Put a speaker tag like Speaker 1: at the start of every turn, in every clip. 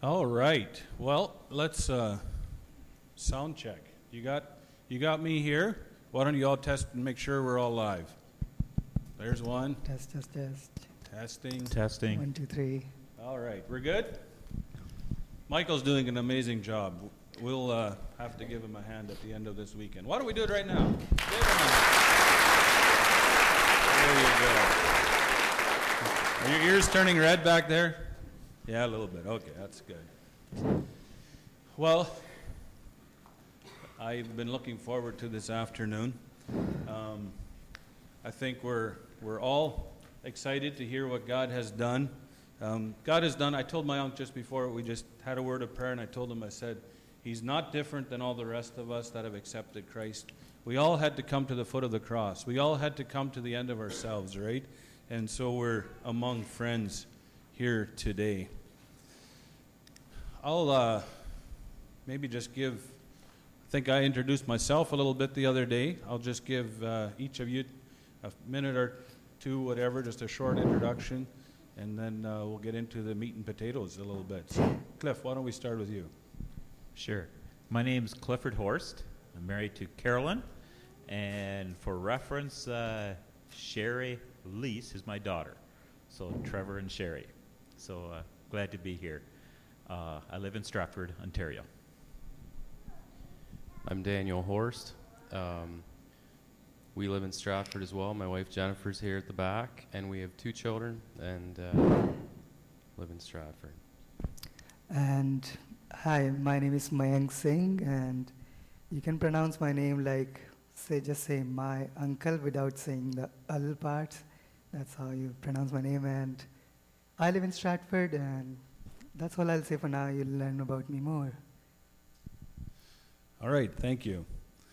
Speaker 1: All right. Well, let's sound check. You got me here. Why don't you all test and make sure we're all live? There's one.
Speaker 2: Test.
Speaker 1: Testing.
Speaker 3: Testing.
Speaker 2: 1, 2, 3.
Speaker 1: All right. We're good? Michael's doing an amazing job. We'll have to give him a hand at the end of this weekend. Why don't we do it right now? Give him a hand. There you go. Are your ears turning red back there? Yeah, a little bit. Okay, that's good. Well, I've been looking forward to this afternoon. I think we're all excited to hear what God has done. God has done, I told my uncle just before, we just had a word of prayer, and I told him, I said, he's not different than all the rest of us that have accepted Christ. We all had to come to the foot of the cross. We all had to come to the end of ourselves, right? And so we're among friends here today. I'll maybe just give, I think I introduced myself a little bit the other day. I'll just give each of you a minute or two, whatever, just a short introduction, and then we'll get into the meat and potatoes a little bit. So, Cliff, why don't we start with you?
Speaker 3: Sure. My name's Clifford Horst. I'm married to Carolyn, and for reference, Sherry Lease is my daughter. So Trevor and Sherry. So glad to be here. I live in Stratford, Ontario.
Speaker 4: I'm Daniel Horst. We live in Stratford as well. My wife Jennifer's here at the back, and we have 2 children and live in Stratford.
Speaker 2: And hi, my name is Mayank Singh, and you can pronounce my name like, just say my uncle without saying the al part. That's how you pronounce my name, and I live in Stratford, and that's all I'll say for now. You'll learn about me more.
Speaker 1: All right, thank you.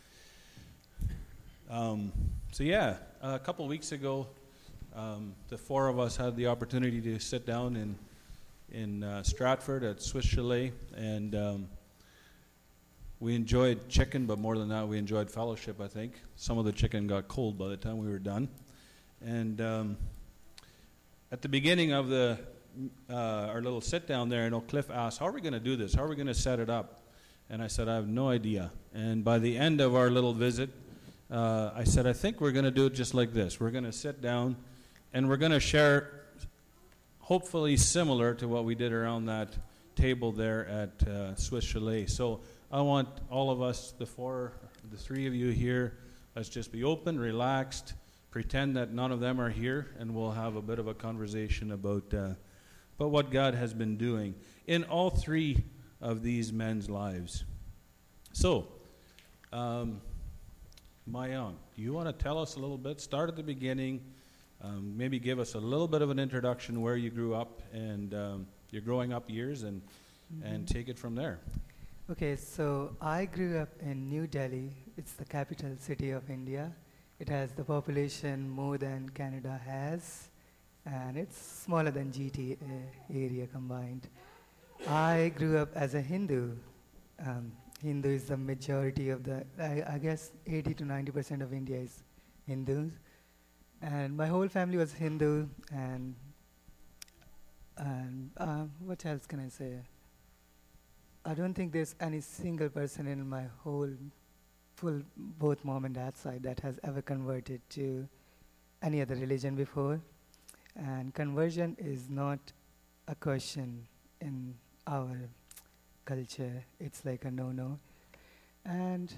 Speaker 1: A couple weeks ago, the 4 of us had the opportunity to sit down in Stratford at Swiss Chalet, and we enjoyed chicken, but more than that, we enjoyed fellowship, I think. Some of the chicken got cold by the time we were done. And at the beginning of our little sit down there, I know Cliff asked, how are we going to do this? How are we going to set it up? And I said, I have no idea. And by the end of our little visit, I said, I think we're going to do it just like this. We're going to sit down, and we're going to share, hopefully similar to what we did around that table there at Swiss Chalet. So I want all of us, the 3 of you here, let's just be open, relaxed, pretend that none of them are here, and we'll have a bit of a conversation about what God has been doing in all 3 of these men's lives. So, Mayank, do you want to tell us a little bit? Start at the beginning, maybe give us a little bit of an introduction where you grew up and your growing up years, and take it from there.
Speaker 2: Okay, so I grew up in New Delhi. It's the capital city of India. It has the population more than Canada has, and it's smaller than GTA area combined. I grew up as a Hindu. Hindu is the majority of I guess 80 to 90% of India is Hindus. And my whole family was Hindu, and what else can I say? I don't think there's any single person in my whole both mom and dad side that has ever converted to any other religion before. And conversion is not a question in our culture. It's like a no-no. And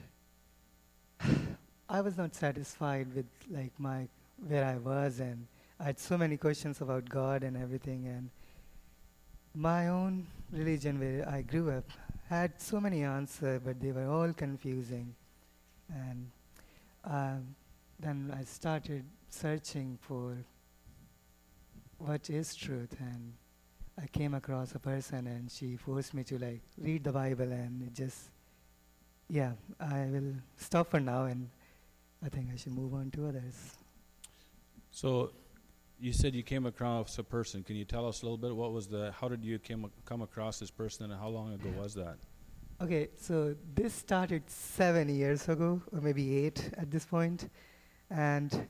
Speaker 2: I was not satisfied with like where I was, and I had so many questions about God and everything, and my own religion where I grew up had so many answers, but they were all confusing. And then I started searching for what is truth, and I came across a person, and she forced me to read the Bible, and it just, I will stop for now, and I think I should move on to others.
Speaker 1: So, you said you came across a person. Can you tell us a little bit? How did you come across this person, and how long ago was that?
Speaker 2: Okay, so this started 7 years ago, or maybe 8 at this point, and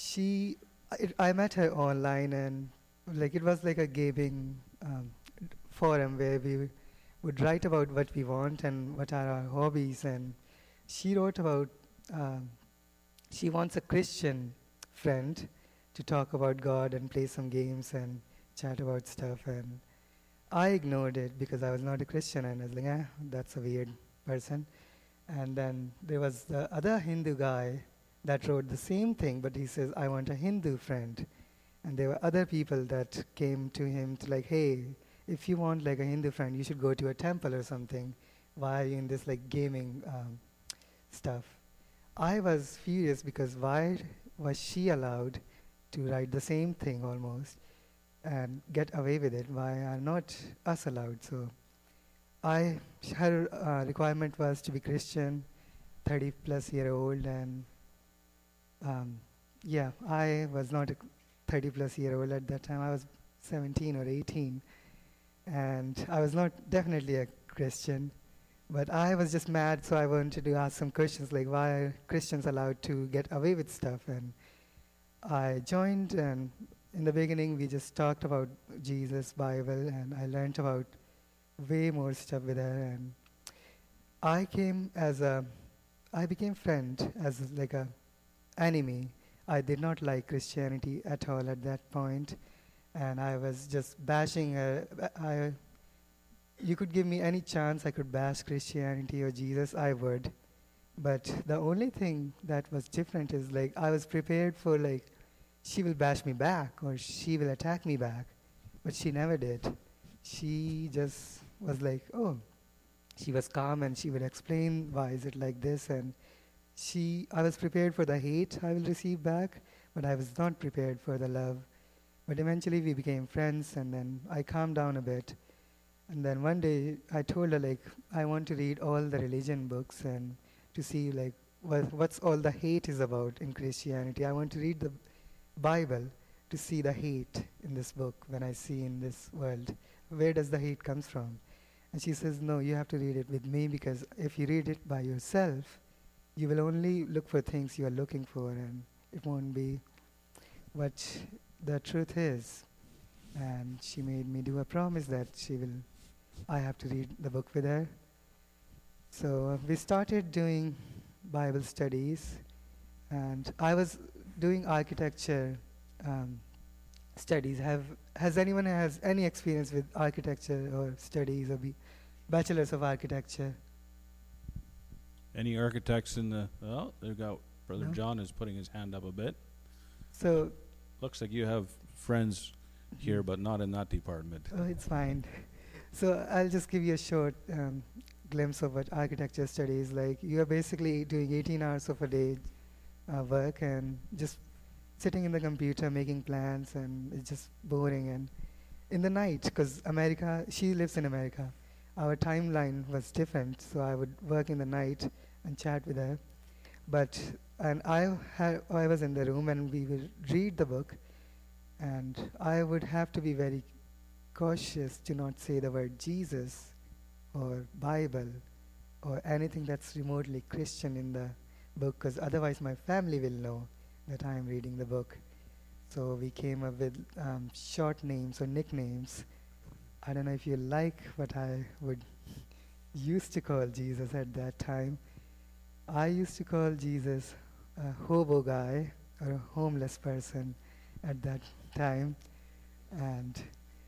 Speaker 2: I met her online, and it was like a gaming forum where we would write about what we want and what are our hobbies. And she wrote about she wants a Christian friend to talk about God and play some games and chat about stuff. And I ignored it because I was not a Christian, and I was like, that's a weird person. And then there was the other Hindu guy that wrote the same thing, but he says, I want a Hindu friend. And there were other people that came to him to like, hey, if you want like a Hindu friend, you should go to a temple or something. Why are you in this like gaming stuff? I was furious because why was she allowed to write the same thing almost and get away with it? Why are not us allowed? So her requirement was to be Christian, 30 plus year old, and I was not a 30 plus year old at that time. I was 17 or 18, and I was not definitely a Christian, but I was just mad, so I wanted to ask some questions like why are Christians allowed to get away with stuff? And I joined, and in the beginning we just talked about Jesus, Bible, and I learned about way more stuff with her, and I became friend as like a enemy. I did not like Christianity at all at that point, and I was just bashing her. You could give me any chance I could bash Christianity or Jesus, I would. But the only thing that was different is like I was prepared for like she will bash me back or she will attack me back, but she never did. She just was like, oh, she was calm and she would explain why is it like this, and I was prepared for the hate I will receive back, but I was not prepared for the love. But eventually we became friends, and then I calmed down a bit. And then one day I told her like I want to read all the religion books and to see like what's all the hate is about in Christianity. I want to read the Bible to see the hate in this book when I see in this world. Where does the hate comes from? And she says, no, you have to read it with me, because if you read it by yourself, you will only look for things you are looking for, and it won't be what the truth is. And she made me do a promise that I have to read the book with her. So we started doing Bible studies, and I was doing architecture studies. Has anyone has any experience with architecture or studies or bachelors of architecture?
Speaker 1: Any architects in the? Oh, they've got Brother
Speaker 2: No?
Speaker 1: John is putting his hand up a bit.
Speaker 2: So
Speaker 1: Looks like you have friends here, but not in that department.
Speaker 2: it's fine. So I'll just give you a short glimpse of what architecture study is like. You are basically doing 18 hours of a day work and just sitting in the computer making plans, and it's just boring. And in the night, because she lives in America, our timeline was different, so I would work in the night and chat with her. I was in the room and we would read the book, and I would have to be very cautious to not say the word Jesus or Bible or anything that's remotely Christian in the book, because otherwise my family will know that I am reading the book. So we came up with short names or nicknames. I don't know if you like what I would used to call Jesus at that time. I used to call Jesus a hobo guy or a homeless person at that time. And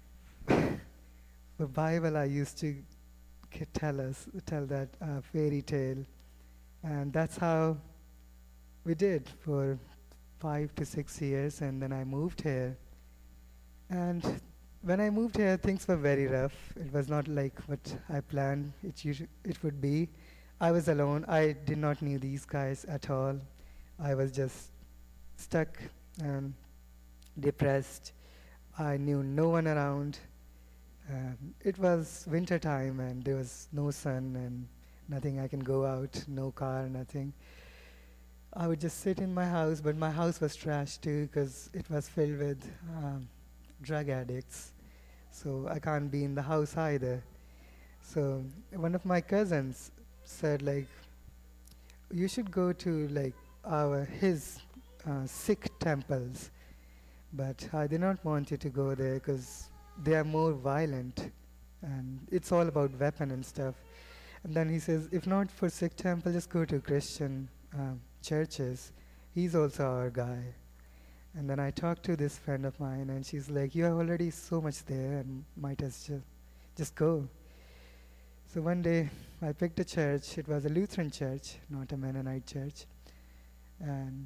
Speaker 2: the Bible I used to tell that fairy tale. And that's how we did for 5 to 6 years, and then I moved here. And when I moved here, things were very rough. It was not like what I planned it would be. I was alone. I did not know these guys at all. I was just stuck and depressed. I knew no one around. It was winter time and there was no sun and nothing I can go out, no car, nothing. I would just sit in my house, but my house was trashed too because it was filled with drug addicts. So I can't be in the house either. So one of my cousins said like, you should go to like his Sikh temples. But I did not want you to go there because they are more violent and it's all about weapon and stuff. And then he says, if not for Sikh temple, just go to Christian churches. He's also our guy. And then I talked to this friend of mine, and she's like, you have already so much there, and might as just go. So one day, I picked a church. It was a Lutheran church, not a Mennonite church. And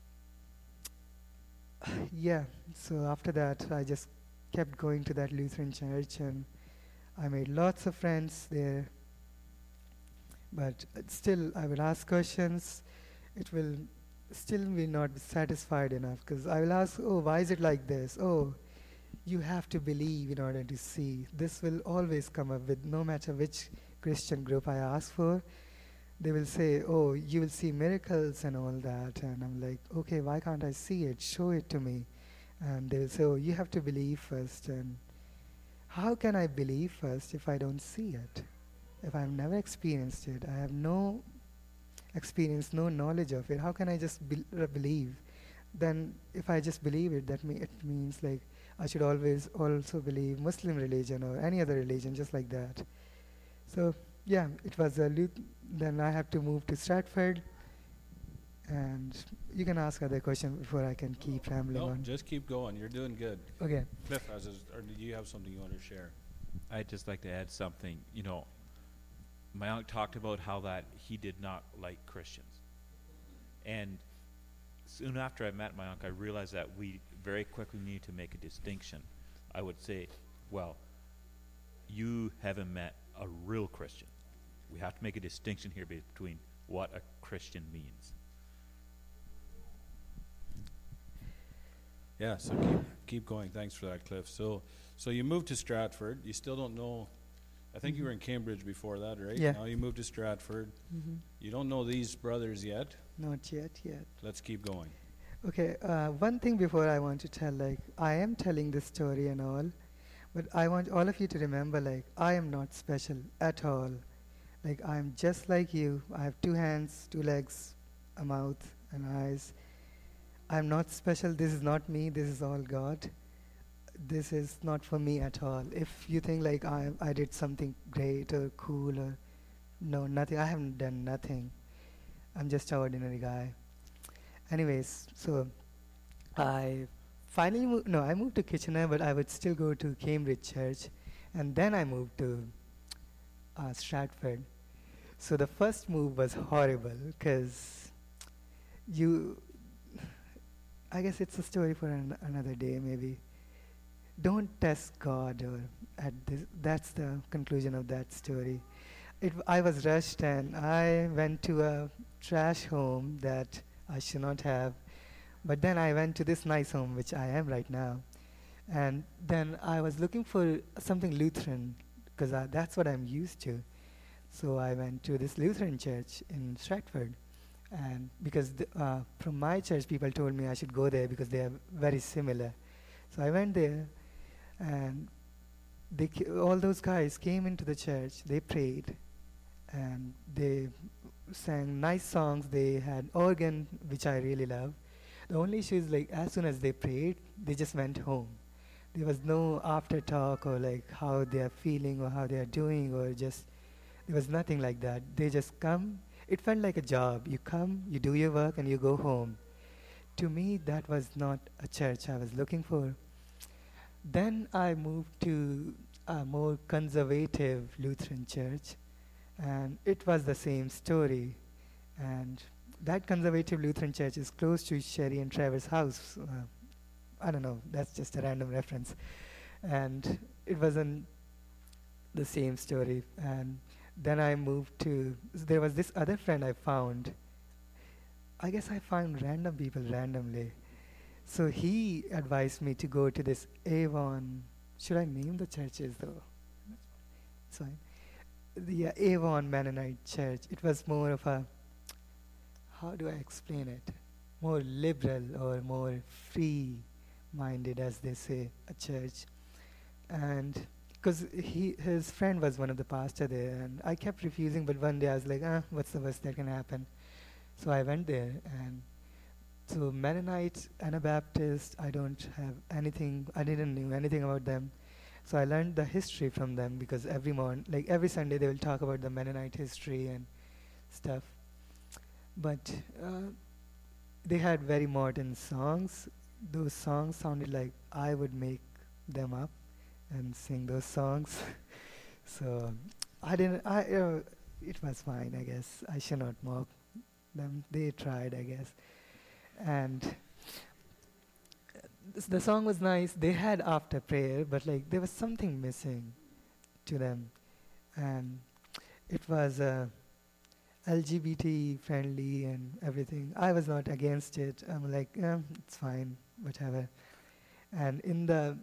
Speaker 2: yeah, so after that, I just kept going to that Lutheran church, and I made lots of friends there. But still, I will ask questions. It will still be not satisfied enough, because I will ask, oh, why is it like this? Oh, you have to believe in order to see. This will always come up with, no matter which Christian group I ask for. They will say, oh, you will see miracles and all that. And I'm like, okay, why can't I see it? Show it to me. And they will say, oh, you have to believe first. And how can I believe first if I don't see it? If I've never experienced it, I have no experience, no knowledge of it. How can I just believe? Then if I just believe it, it means like I should always also believe Muslim religion or any other religion, just like that. So yeah, it was then I have to move to Stratford, and you can ask other questions before I can keep rambling
Speaker 1: No,
Speaker 2: on.
Speaker 1: just keep going. You're doing good.
Speaker 2: Okay.
Speaker 1: Cliff, or do you have something you want to share?
Speaker 3: I'd just like to add something. You know, my uncle talked about how that he did not like Christians. And soon after I met my uncle, I realized that we very quickly need to make a distinction. I would say, well, you haven't met a real Christian. We have to make a distinction here between what a Christian means.
Speaker 1: Yeah, so keep going. Thanks for that, Cliff. So you moved to Stratford. You still don't know. I think you were in Cambridge before that, right?
Speaker 2: Yeah.
Speaker 1: Now you moved to Stratford. You don't know these brothers yet.
Speaker 2: Not yet.
Speaker 1: Let's keep going.
Speaker 2: Okay, one thing before I want to tell, like, I am telling this story and all, but I want all of you to remember, like, I am not special at all. Like, I am just like you. I have 2 hands, 2 legs, a mouth, and eyes. I am not special. This is not me. This is all God. This is not for me at all. If you think like I did something great or cool or no, nothing. I haven't done nothing. I'm just an ordinary guy. Anyways, so I finally I moved to Kitchener, but I would still go to Cambridge Church, and then I moved to Stratford. So the first move was horrible because I guess it's a story for another day maybe. Don't test God that's the conclusion of that story. I was rushed and I went to a trash home that I should not have. But then I went to this nice home, which I am right now. And then I was looking for something Lutheran, because that's what I'm used to. So I went to this Lutheran church in Stratford. And because from my church, people told me I should go there because they are very similar. So I went there, and all those guys came into the church, they prayed, and they sang nice songs. They had organ, which I really love. The only issue is like as soon as they prayed, they just went home. There was no after talk or like how they are feeling or how they are doing or just, there was nothing like that. They just come. It felt like a job. You come, you do your work, and you go home. To me, that was not a church I was looking for. Then I moved to a more conservative Lutheran church, and it was the same story. And that conservative Lutheran church is close to Sherry and Trevor's house. I don't know, that's just a random reference. And it wasn't the same story. And then I moved to, there was this other friend I found. I guess I found random people randomly. So he advised me to go to this Avon. Should I name the churches though? It's fine. The Avon Mennonite Church. It was more of a, how do I explain it? More liberal or more free-minded, as they say, a church. And because his friend was one of the pastors there, and I kept refusing, but one day I was like, what's the worst that can happen? So I went there, and so Mennonite, Anabaptist, I didn't know anything about them. So I learned the history from them because like every Sunday, they will talk about the Mennonite history and stuff. But they had very modern songs. Those songs sounded like I would make them up and sing those songs. So I didn't. It was fine, I guess. I should not mock them. They tried, I guess. And the song was nice. They had after prayer, but like there was something missing to them, and it was LGBT friendly and everything. I was not against it. I'm like, it's fine, whatever. And in the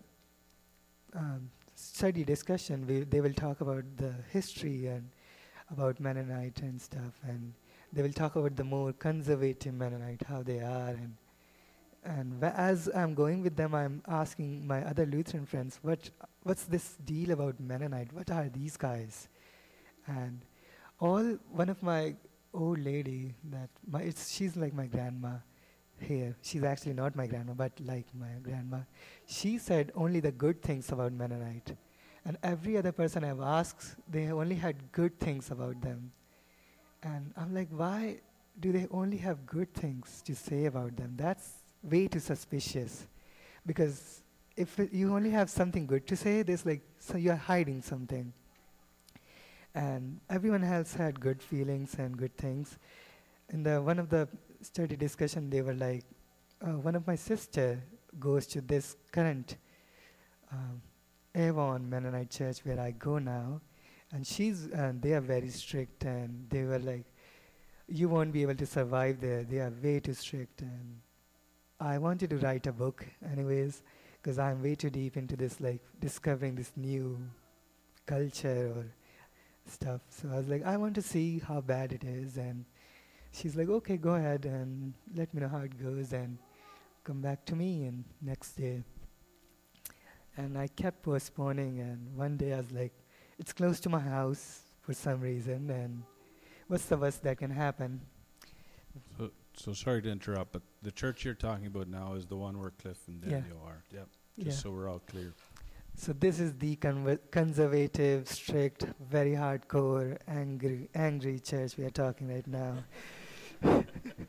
Speaker 2: study discussion, they will talk about the history and about Mennonite and stuff, and they will talk about the more conservative Mennonite, how they are, and as I'm going with them, I'm asking my other Lutheran friends, what's this deal about Mennonite? What are these guys? And one of my old lady she's like my grandma here. She's actually not my grandma, but like my grandma. She said only the good things about Mennonite. And every other person I've asked, they only had good things about them. And I'm like, why do they only have good things to say about them? That's way too suspicious. Because if you only have something good to say, so you're hiding something. And everyone else had good feelings and good things. In one of the study discussion, they were like, one of my sister goes to this current Avon Mennonite church where I go now, and they are very strict, and they were like, you won't be able to survive there. They are way too strict. And I wanted to write a book anyways, because I'm way too deep into this, like discovering this new culture or stuff. So I was like, I want to see how bad it is. And she's like, okay, go ahead and let me know how it goes and come back to me. And next day. And I kept postponing, and one day I was like, it's close to my house for some reason, and what's the worst that can happen?
Speaker 1: So sorry to interrupt, but the church you're talking about now is the one where Cliff and Daniel are. Yep. Just so we're all clear. So
Speaker 2: this is the conservative, strict, very hardcore, angry church we are talking right now.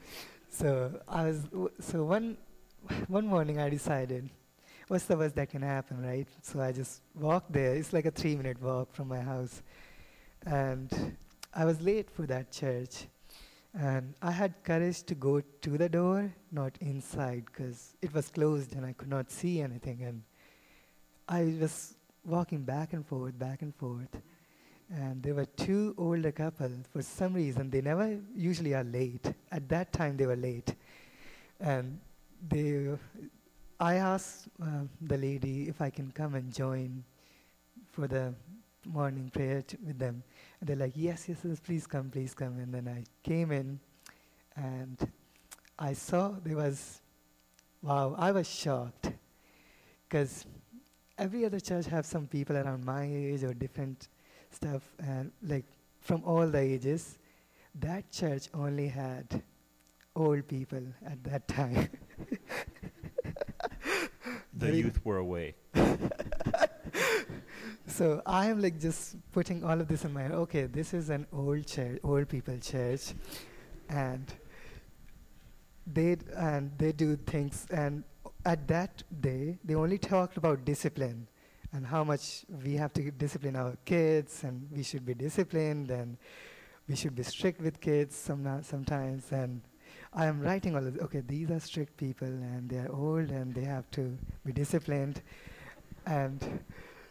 Speaker 2: So one morning I decided, what's the worst that can happen, right? So I just walked there. It's like a 3-minute walk from my house. And I was late for that church. And I had courage to go to the door, not inside, because it was closed and I could not see anything. And I was walking back and forth. And there were two older couples. For some reason, they never usually are late. At that time, they were late. And I asked the lady if I can come and join for the morning prayer with them. And they're like, yes, please come. And then I came in, and I saw I was shocked. Because every other church have some people around my age or different stuff, and like from all the ages. That church only had old people at that time.
Speaker 3: The youth were away.
Speaker 2: So I am like just putting all of this in my head. Okay, this is an old people church, and they do things. And at that day, they only talked about discipline and how much we have to discipline our kids, and we should be disciplined, and we should be strict with kids sometimes. And I am writing all of this. Okay, these are strict people, and they are old, and they have to be disciplined. And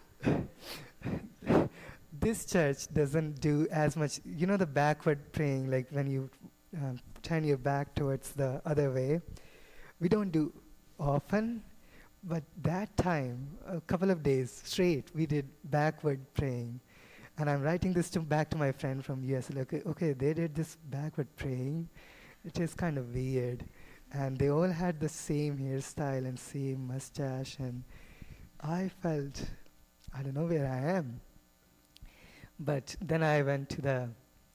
Speaker 2: this church doesn't do as much, the backward praying, like when you turn your back towards the other way. We don't do often, but that time, a couple of days straight, we did backward praying. And I'm writing this back to my friend from US. Like, okay, they did this backward praying. It is kind of weird. And they all had the same hairstyle and same mustache, and I felt, I don't know where I am. But then I went to the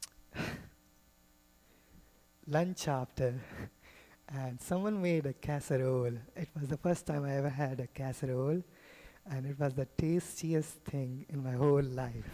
Speaker 2: lunch after, and someone made a casserole. It was the first time I ever had a casserole, and it was the tastiest thing in my whole life.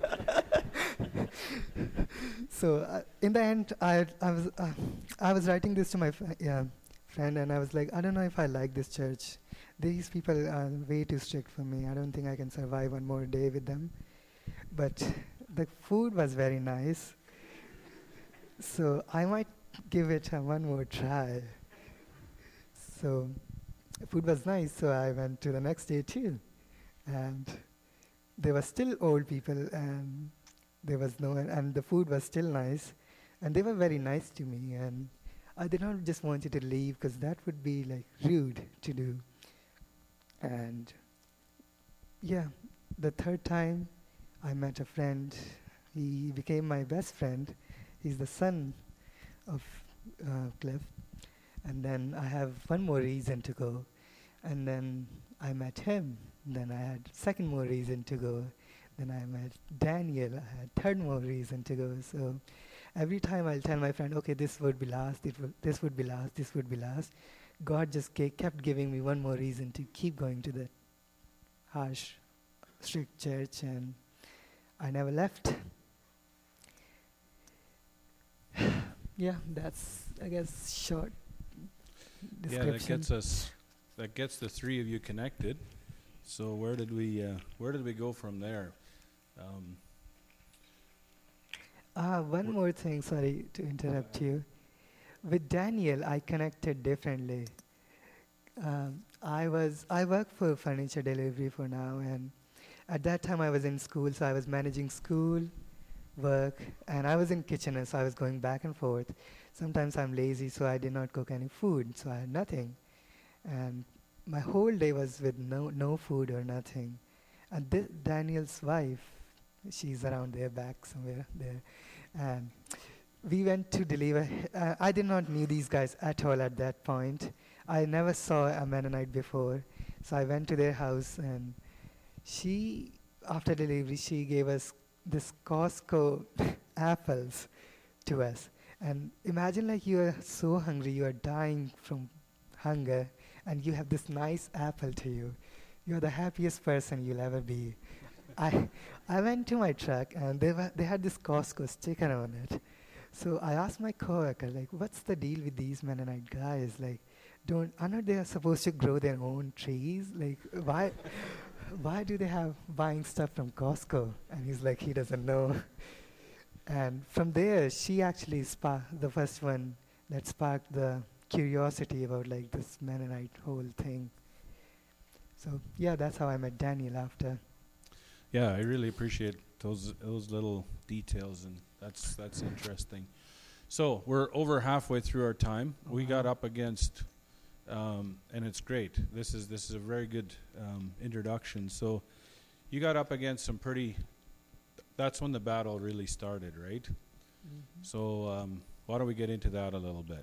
Speaker 2: So in the end, I was writing this to my friend, and I was like, I don't know if I like this church. These people are way too strict for me. I don't think I can survive one more day with them. But the food was very nice, so I might give it one more try. So food was nice, so I went to the next day too. And there were still old people, and there was no, and the food was still nice, and they were very nice to me. And I did not just want you to leave, because that would be like rude to do. And yeah, the third time I met a friend. He became my best friend. He's the son of Cliff. And then I have one more reason to go. And then I met him. Then I had second more reason to go. Then I met Daniel. I had third more reason to go. So every time I'll tell my friend, okay, this would be last, this would be last, this would be last. God just kept giving me one more reason to keep going to the harsh, strict church, and I never left. Yeah, that's, I guess, short description.
Speaker 1: Yeah, that gets the three of you connected. So where did we go from there?
Speaker 2: One more thing, sorry to interrupt you. With Daniel, I connected differently. I work for furniture delivery for now, and at that time I was in school, so I was managing school, work, and I was in Kitchener, so I was going back and forth. Sometimes I'm lazy, so I did not cook any food, so I had nothing. And my whole day was with no food or nothing. And Daniel's wife, she's around there, back somewhere there, and we went to deliver. I did not knew these guys at all at that point. I never saw a Mennonite before, so I went to their house, and she, after delivery, she gave us this Costco apples to us. And imagine, like, you are so hungry, you are dying from hunger, and you have this nice apple to you. You're the happiest person you'll ever be. I went to my truck, and they had this Costco sticker on it. So I asked my coworker, like, what's the deal with these Mennonite guys? Like, aren't they supposed to grow their own trees? Like, why do they have buying stuff from Costco? And he's like, he doesn't know. And from there, she actually sparked the first one that sparked the curiosity about, like, this Mennonite whole thing. So yeah, that's how I met Daniel after.
Speaker 1: Yeah, I really appreciate those little details, and that's interesting. So we're over halfway through our time. We got up against, and it's great. This is a very good introduction. So you got up against some pretty. That's when the battle really started, right?
Speaker 2: Mm-hmm.
Speaker 1: So why don't we get into that a little bit?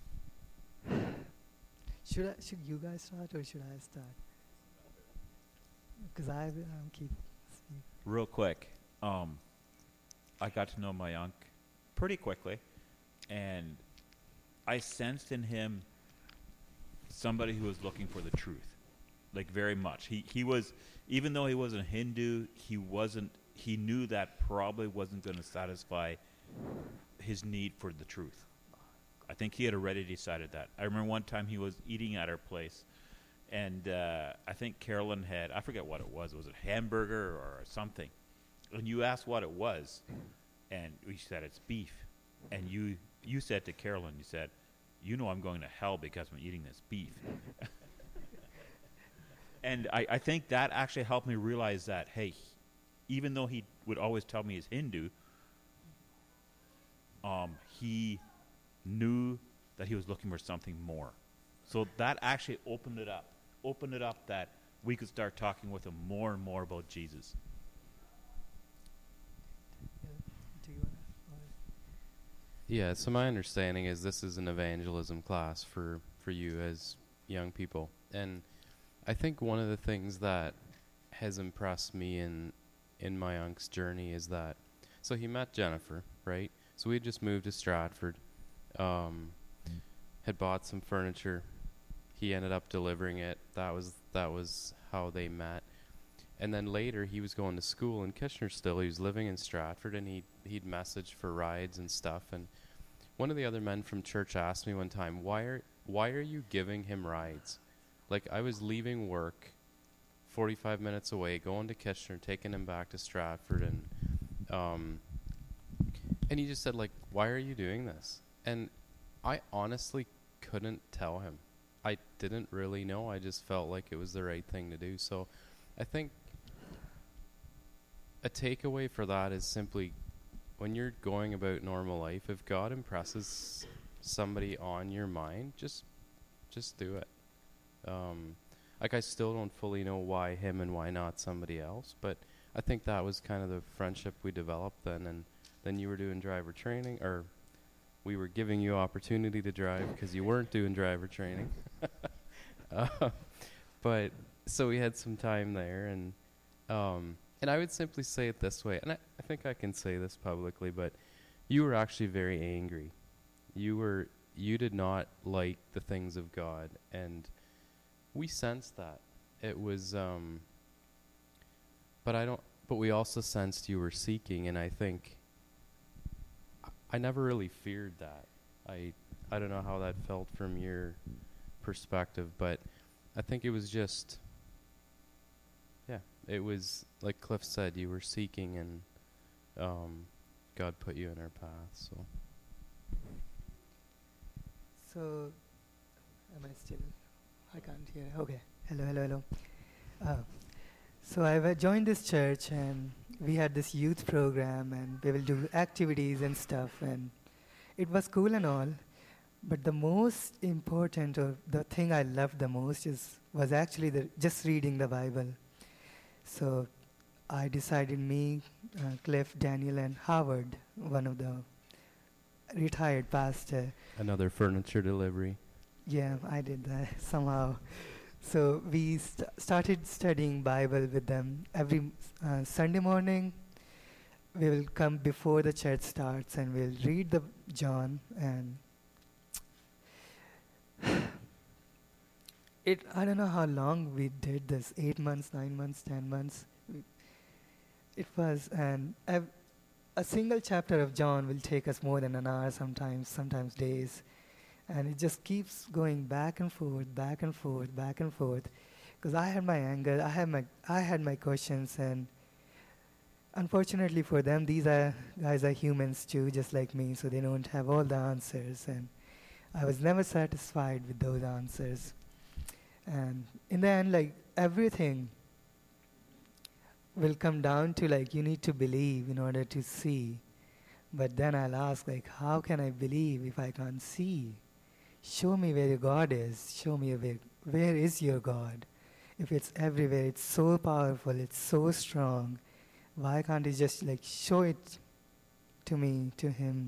Speaker 2: Should you guys start or should I start? Because I keep speaking.
Speaker 3: Real quick, I got to know my uncle pretty quickly, and I sensed in him somebody who was looking for the truth, like, very much. He was, even though he wasn't Hindu, he knew that probably wasn't going to satisfy his need for the truth. I think he had already decided that. I remember one time he was eating at our place, and I think Carolyn had, I forget what it was a hamburger or something? And you asked what it was, and we said it's beef. And you said to Carolyn, you said, you know I'm going to hell because I'm eating this beef. And I think that actually helped me realize that, hey, even though he would always tell me he's Hindu, he knew that he was looking for something more. So that actually opened it up that we could start talking with him more and more about Jesus.
Speaker 2: Do you wanna?
Speaker 4: Yeah, so my understanding is this is an evangelism class for you as young people. And I think one of the things that has impressed me in my unc's journey is that, so he met Jennifer, right? So we had just moved to Stratford, had bought some furniture. He ended up delivering it. That was how they met. And then later he was going to school in Kitchener still. He was living in Stratford, and he'd message for rides and stuff. And one of the other men from church asked me one time, why are you giving him rides? Like, I was leaving work 45 minutes away, going to Kitchener, taking him back to Stratford, and he just said, like, why are you doing this? And I honestly couldn't tell him. I didn't really know. I just felt like it was the right thing to do. So I think a takeaway for that is simply, when you're going about normal life, if God impresses somebody on your mind, just do it. Like, I still don't fully know why him and why not somebody else, but I think that was kind of the friendship we developed then. And then you were doing driver training, or we were giving you opportunity to drive because you weren't doing driver training. But so we had some time there, and I would simply say it this way, and I think I can say this publicly, but you were actually very angry. You did not like the things of God, and we sensed that. It was, but we also sensed you were seeking, and I think I never really feared that. I don't know how that felt from your perspective, but I think it was just, it was like Cliff said, you were seeking, and God put you in our path.
Speaker 2: So, am I still? I can't hear. Okay. Hello. So I joined this church, and we had this youth program, and we will do activities and stuff, and it was cool and all. But the most important, or the thing I loved the most, was actually just reading the Bible. So I decided, me, Cliff, Daniel, and Howard, one of the retired pastor.
Speaker 4: Another furniture delivery.
Speaker 2: Yeah, I did that somehow. So we started studying Bible with them every Sunday morning. We will come before the church starts, and we'll read the John, and I don't know how long we did this, 8 months, 9 months, 10 months. It was, and a single chapter of John will take us more than an hour sometimes days. And it just keeps going back and forth, back and forth, back and forth. Because I had my anger, I had my questions, and unfortunately for them, these guys are humans too, just like me, so they don't have all the answers. And I was never satisfied with those answers. And in the end, like, everything will come down to, like, you need to believe in order to see. But then I'll ask, like, how can I believe if I can't see? Show me where your God is. Show me where is your God? If it's everywhere, it's so powerful, it's so strong, why can't you just, like, show it to me, to him?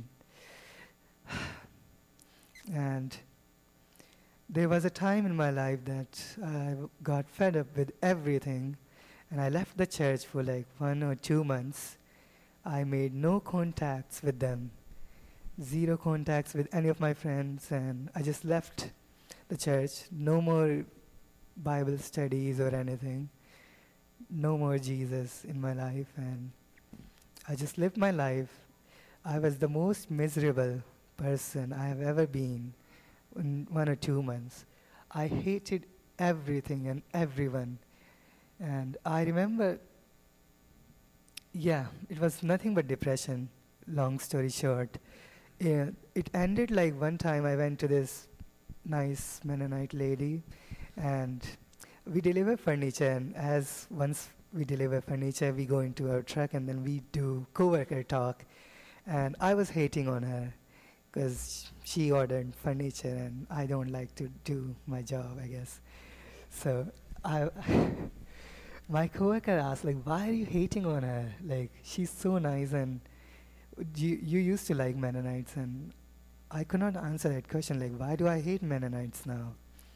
Speaker 2: And there was a time in my life that I got fed up with everything, and I left the church for like 1 or 2 months. I made no contacts with them, 0 contacts with any of my friends, and I just left the church. No more Bible studies or anything. No more Jesus in my life, and I just lived my life. I was the most miserable person I have ever been in 1 or 2 months. I hated everything and everyone. And I remember, it was nothing but depression, long story short. It ended like one time I went to this nice Mennonite lady, and we deliver furniture, and as once we deliver furniture, we go into our truck, and then we do co-worker talk. And I was hating on her because she ordered furniture, and I don't like to do my job, I guess. So my coworker asked, like, why are you hating on her? Like, she's so nice, and you used to like Mennonites, and I could not answer that question. Like, why do I hate Mennonites now?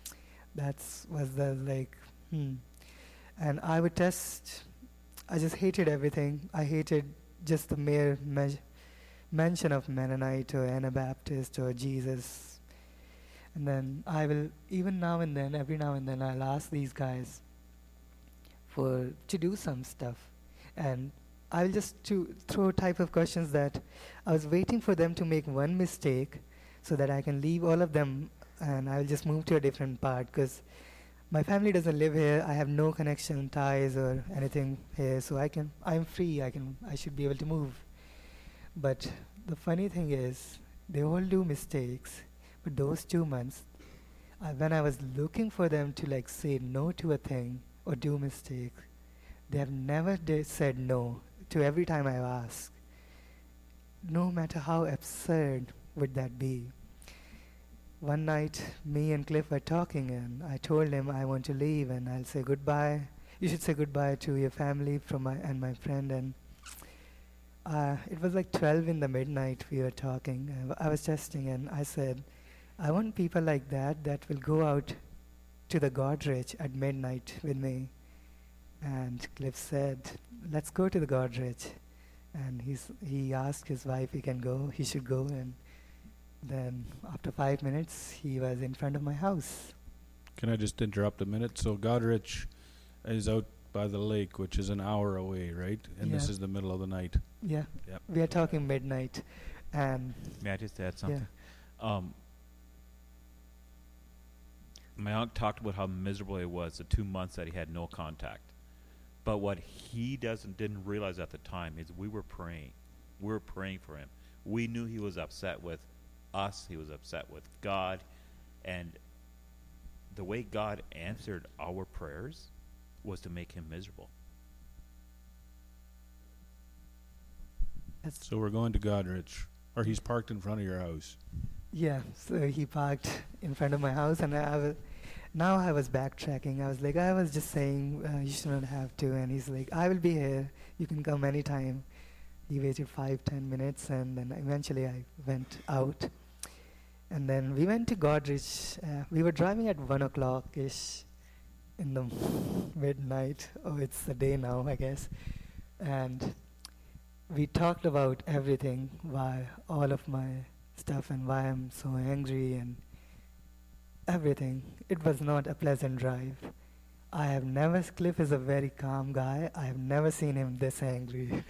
Speaker 2: And I just hated everything. I hated just the mere mention of Mennonite or Anabaptist or Jesus. And then I will, even now and then, every now and then, I'll ask these guys, to do some stuff. And I'll just to throw type of questions that I was waiting for them to make one mistake so that I can leave all of them and I'll just move to a different part because my family doesn't live here. I have no connection, ties or anything here, so I'm free. I should be able to move. But the funny thing is, they all do mistakes. But those 2 months, when I was looking for them to like say no to a thing or do mistakes, they have never said no to every time I ask. No matter how absurd would that be. One night, me and Cliff were talking, and I told him I want to leave, and I'll say goodbye. You should say goodbye to your family and my friend. And it was like 12 in the midnight. We were talking. I was testing, and I said, I want people like that will go out to the Godrich at midnight with me. And Cliff said, let's go to the Godrich. And he asked his wife he should go. And then after 5 minutes, he was in front of my house.
Speaker 1: Can I just interrupt a minute? So Godrich is out by the lake, which is an hour away, right? And this
Speaker 2: Yeah.
Speaker 1: is the middle of the night.
Speaker 2: Yeah,
Speaker 1: Yep.
Speaker 2: we are talking midnight. And
Speaker 3: May I just add something? My uncle talked about how miserable he was the 2 months that he had no contact. But what he didn't realize at the time is we were praying. We were praying for him. We knew he was upset with us. He was upset with God. And the way God answered our prayers was to make him miserable.
Speaker 1: So we're going to Godrich, or he's parked in front of your house.
Speaker 2: yeah, so he parked in front of my house, and now I was backtracking. I was like, I was just saying, you shouldn't have to. And he's like, I will be here. You can come anytime. He waited 5-10 minutes, and then eventually I went out. And then we went to Godrich. We were driving at 1 o'clock-ish in the midnight. Oh, it's the day now, I guess. And we talked about everything, why all of my stuff and why I'm so angry and everything. It was not a pleasant drive. Cliff is a very calm guy. I have never seen him this angry.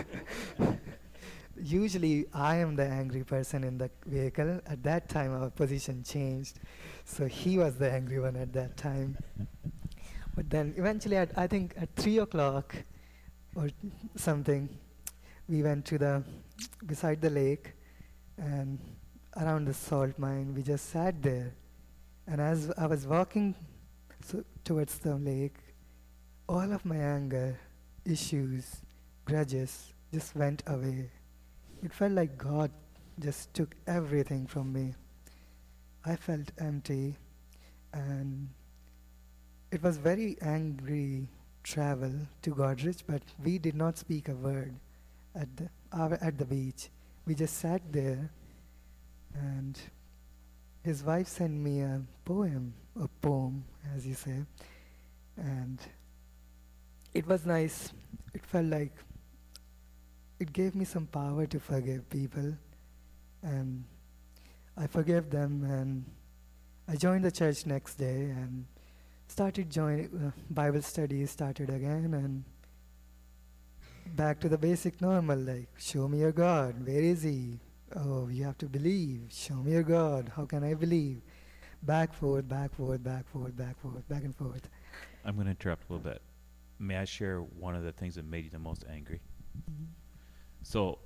Speaker 2: Usually I am the angry person in the vehicle. At that time our position changed. So he was the angry one at that time. But then eventually I think at 3 o'clock or something, we went to beside the lake and around the salt mine. We just sat there. And as I was walking towards the lake, all of my anger, issues, grudges just went away. It felt like God just took everything from me. I felt empty, and it was very angry travel to Godrich, but we did not speak a word at the beach. We just sat there, and his wife sent me a poem, as you say, and it was nice. It felt like it gave me some power to forgive people, and I forgave them, and I joined the church next day and started joining Bible studies, started again, and back to the basic normal, like, show me your God, where is he? Oh, you have to believe, show me your God, how can I believe? Back, forth, back, forth, back, forth, back, forth, back and forth.
Speaker 3: I'm going to interrupt a little bit. May I share one of the things that made you the most angry?
Speaker 2: Mhm.
Speaker 3: So,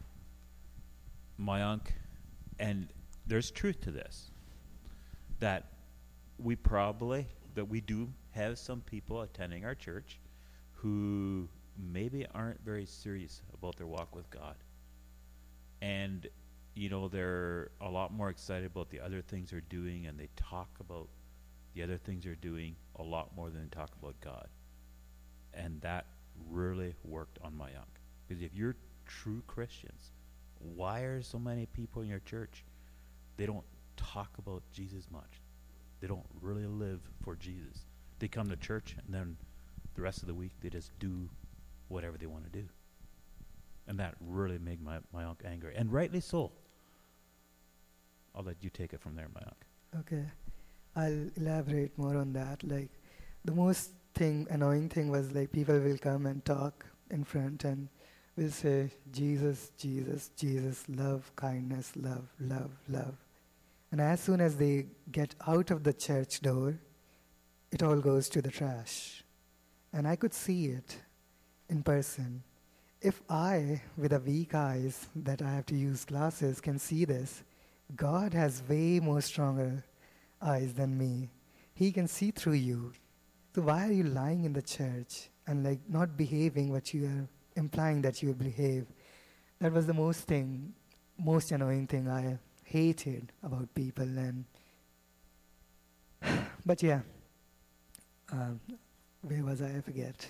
Speaker 3: my uncle, and there's truth to this, that we do have some people attending our church who maybe aren't very serious about their walk with God. And, they're a lot more excited about the other things they're doing, and they talk about the other things they're doing a lot more than they talk about God. And that really worked on my uncle. Because if you're true Christians, why are so many people in your church? They don't talk about Jesus much. They don't really live for Jesus. They come to church, and then the rest of the week they just do whatever they want to do. And that really made my uncle angry, and rightly so. I'll let you take it from there, my uncle.
Speaker 2: Okay, I'll elaborate more on that. Like, the most annoying thing was like people will come and talk in front and will say, Jesus, Jesus, Jesus, love, kindness, love, love, love. And as soon as they get out of the church door, it all goes to the trash. And I could see it in person. If I, with a weak eyes that I have to use glasses, can see this, God has way more stronger eyes than me. He can see through you. So why are you lying in the church and like not behaving what you are implying that you behave? That was the most annoying thing I hated about people. And but yeah, where was I? I forget.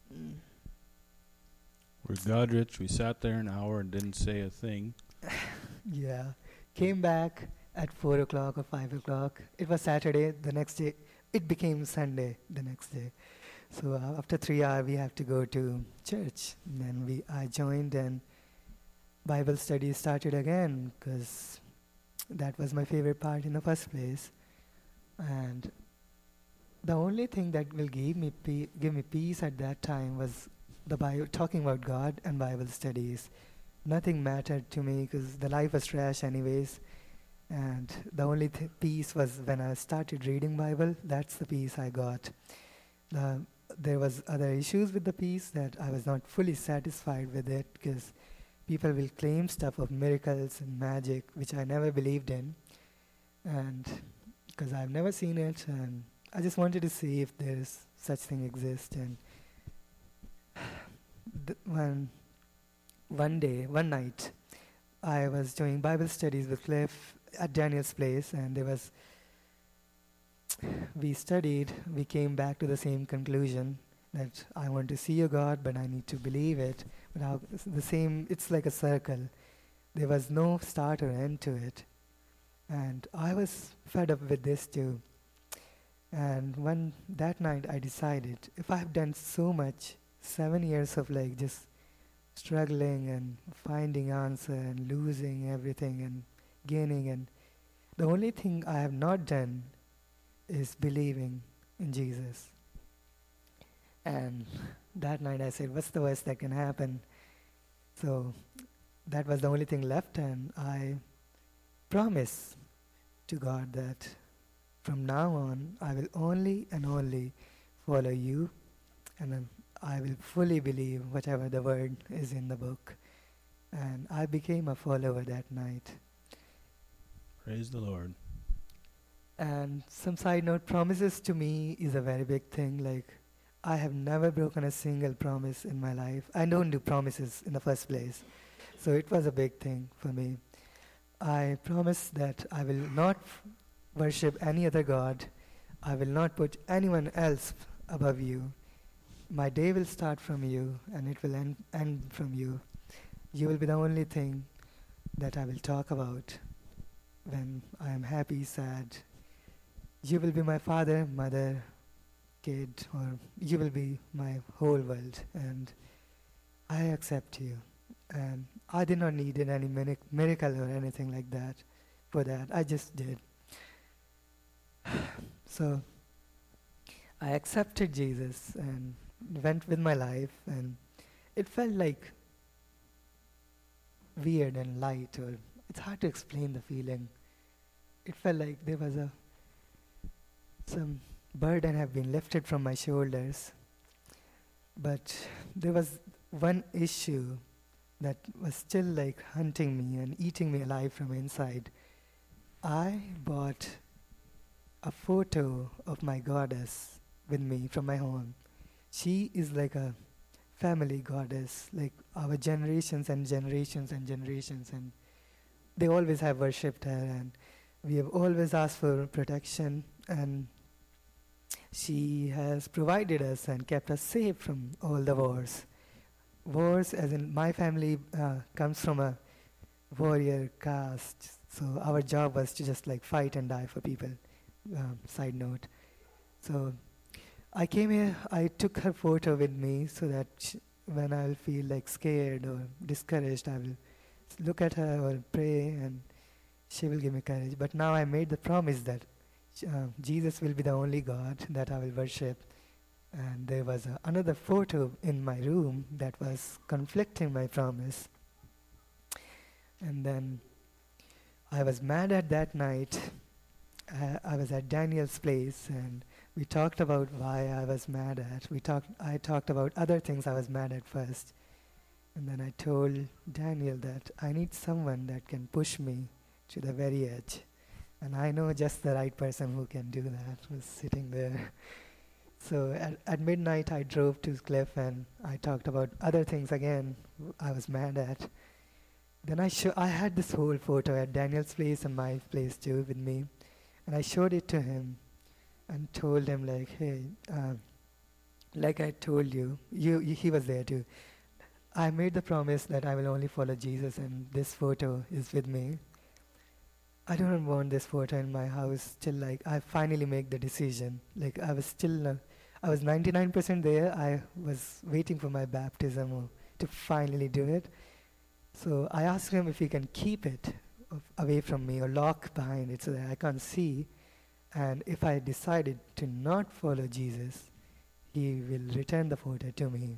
Speaker 1: We're Godrich. We sat there an hour and didn't say a thing.
Speaker 2: Yeah, came back at 4 o'clock or 5 o'clock. It was Saturday. The next day, it became Sunday. The next day, so after 3 hours, we have to go to church. And then I joined, and Bible study started again because that was my favorite part in the first place. And the only thing that will give me peace at that time was the Bible, talking about God and Bible studies. Nothing mattered to me because the life was trash anyways. And the only peace was when I started reading Bible. That's the peace I got. There was other issues with the peace that I was not fully satisfied with it because people will claim stuff of miracles and magic, which I never believed in. And because I've never seen it, and I just wanted to see if there's such thing exists. And one night, I was doing Bible studies with Cliff at Daniel's place, and we studied, we came back to the same conclusion that I want to see a God, but I need to believe it. But it's like a circle. There was no start or end to it. And I was fed up with this too. And that night I decided, if I've done so much, 7 years of like just struggling and finding answer and losing everything and gaining, and the only thing I have not done is believing in Jesus. And that night I said, what's the worst that can happen? So that was the only thing left, and I promised to God that from now on I will only and only follow you, and then I will fully believe whatever the word is in the book. And I became a follower that night.
Speaker 1: Praise the Lord.
Speaker 2: And some side note, promises to me is a very big thing. Like, I have never broken a single promise in my life. I don't do promises in the first place. So it was a big thing for me. I promised that I will not worship any other God. I will not put anyone else above you. My day will start from you, and it will end from you. You will be the only thing that I will talk about when I am happy, sad. You will be my father, mother, kid, or you will be my whole world, and I accept you. And I did not need any miracle or anything like that for that. I just did. So I accepted Jesus and went with my life, and it felt like weird and light, or it's hard to explain the feeling. It felt like there was some burden have been lifted from my shoulders. But there was one issue that was still like hunting me and eating me alive from inside. I bought a photo of my goddess with me from my home. She is like a family goddess, like our generations and generations and generations, and they always have worshipped her, and we have always asked for protection, and she has provided us and kept us safe from all the wars. Wars, as in my family comes from a warrior caste, so our job was to just like fight and die for people. Side note. So I came here, I took her photo with me so that when I'll feel like scared or discouraged, I will look at her or pray, and she will give me courage. But now I made the promise that Jesus will be the only God that I will worship. And there was another photo in my room that was conflicting my promise. And then I was mad at that night. I was at Daniel's place, and we talked about why I was mad at. I talked about other things I was mad at first. And then I told Daniel that I need someone that can push me to the very edge. And I know just the right person who can do that was sitting there. So at midnight, I drove to Cliff and I talked about other things again I was mad at. Then I had this whole photo at Daniel's place and my place too with me. And I showed it to him and told him like, hey, like I told you, he was there too. I made the promise that I will only follow Jesus, and this photo is with me. I don't want this photo in my house till like I finally make the decision. Like I was 99% there. I was waiting for my baptism to finally do it. So I asked him if he can keep it away from me or lock behind it so that I can't see. And if I decided to not follow Jesus, he will return the photo to me.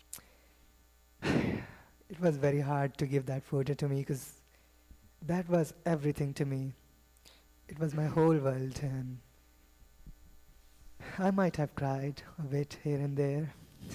Speaker 2: It was very hard to give that photo to me because that was everything to me. It was my whole world, and I might have cried a bit here and there.